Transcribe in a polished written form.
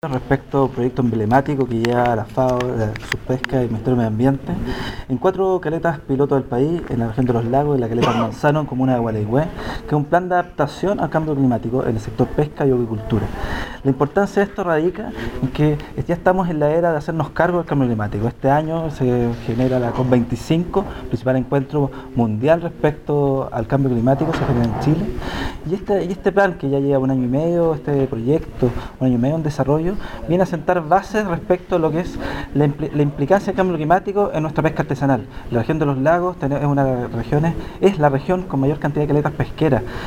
Respecto al proyecto emblemático que lleva la FAO, la Subpesca y el Ministerio de Medio Ambiente en 4 caletas piloto del país, en la región de los lagos, en la caleta Manzano, en comuna de Gualeguay, que es un plan de adaptación al cambio climático en el sector pesca y avicultura. La importancia de esto radica en que ya estamos en la era de hacernos cargo del cambio climático. Este año se genera la COP25, principal encuentro mundial respecto al cambio climático, se genera en Chile. Y este plan, que ya lleva 1 año y medio, este proyecto, 1 año y medio en desarrollo, viene a sentar bases respecto a lo que es la implicancia del cambio climático en nuestra pesca artesanal. La región de los lagos es la región con mayor cantidad de caletas pesqueras,